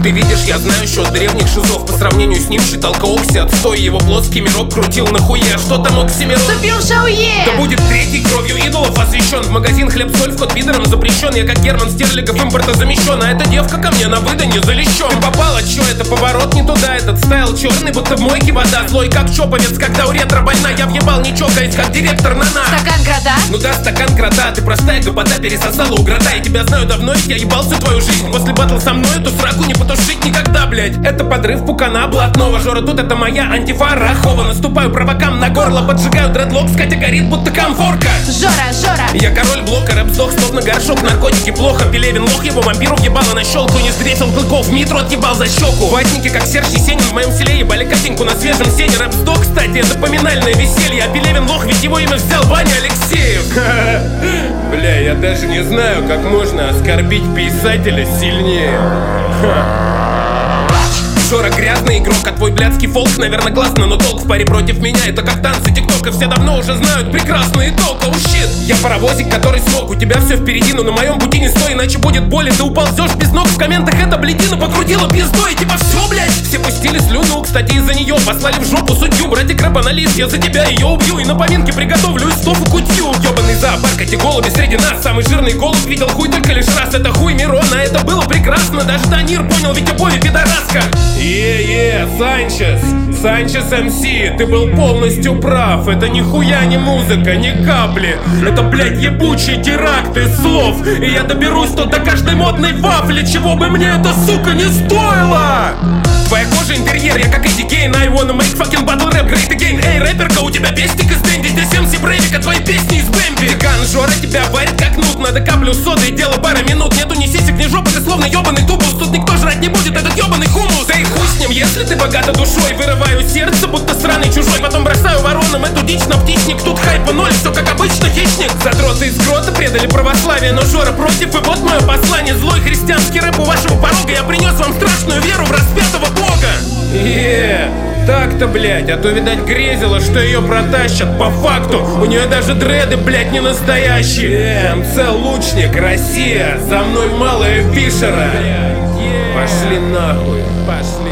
Как ты видишь, я знаю счет древних шизов. По сравнению с ним считал Окси отстой. Его плоский мирок крутил нахуя. Что там Оксимирон? Вступил в шоу Е! Да будет третий кровью идолов освящен. В магазин хлеб-соль вход пидором запрещен. Я как Герман Стерлигов импорта замещен. А эта девка ко мне на выданье залещен. Ты попала, чё это поворот не туда? Этот стайл черный, будто в мойке вода. Злой как чоповец, когда у ретро больна. Я въебал не чокаясь, как директор Нана. Стакан крота? Ну да, стакан крота. Ты простая гопота, пересосала у грота. Я тебя знаю давно, ведь я ебал всю твою жизнь. После батл со мной эту сраку не потушить никогда, блять. Это подрыв пукана блатного. Жора, тут это моя антифа Рахова. Наступаю провокам на горло, поджигаю дредлок. Катя горит, будто комфорка. Жора! Я король блока, рэп сдох, словно горшок. Наркотики плохо, Пелевин лох. Его вампиру въебало на щелку. Не встретил клыков, Митру отъебал за щеку. Ватники, как Серж Есенин, в моем селе ебали картинку на свежем сене. Рэп сдох, кстати, это поминальное веселье. А Пелевин лох, ведь его имя взял Ваня Алексеев. Бля, я даже не знаю, как можно оскорбить писателя сильнее. Жора грязный игрок, а твой блядский фолк, наверное, классно, но толк в паре против меня. Это как танцы тиктока, все давно уже знают прекрасный итог. Оу щит, я паровозик, который смог. У тебя все впереди, но на моем пути не стой, иначе будет больно. Ты уползешь без ног, в комментах эта блядина покрутила пиздой. Типа все, блядь, все пустили слюну. Кстати, из-за нее послали в жопу судью. Братик рэпа на лист, я за тебя ее убью. И на поминки приготовлю из тофу кутью. Ебаный зоопарк, эти голуби среди нас. Самый жирный голубь видел хуй только лишь раз. Это хуй Мирона, это было прекрасно. Даже Танир понял, ведь обои пидораска. Санчес МС, ты был полностью прав. Это нихуя не музыка, ни капли. Это, блядь, ебучий теракт из слов. И я доберусь тут до каждой модной вафли. Чего бы мне это, сука, не стоило. Твоя кожа интерьер, я как Эдди Гейн. I wanna make fucking battle rap great again. Эй, рэперка, у тебя пестик из Дэнди. Здесь МС Брейвик, а твои песни из Бэмби. Веган, Жора тебя варит как нут. Надо каплю соды и дело пара минут. Нету ни сисек, ни жопы, ты словно ебаный тубус. Тут никто жрать не будет этот ебаный хумус. Да и хуй с ним, если ты богата душой. Вырываю сердце, будто сраный чужой. Потом бросаю воронам эту дичь на птичник. Тут хайпа ноль, все как обычно хищник. Задроты из грота предали православие. Но Жора против, и вот мое послание. Злой христианский рэп у вашего порога. Я принес вам страшную веру в распятого бога. Так-то, блять, а то, видать, грезила, что ее протащат. По факту, у нее даже дреды, блять, не настоящие. МЦ Лучник, Россия, за мной малая Фишера. Пошли нахуй, пошли.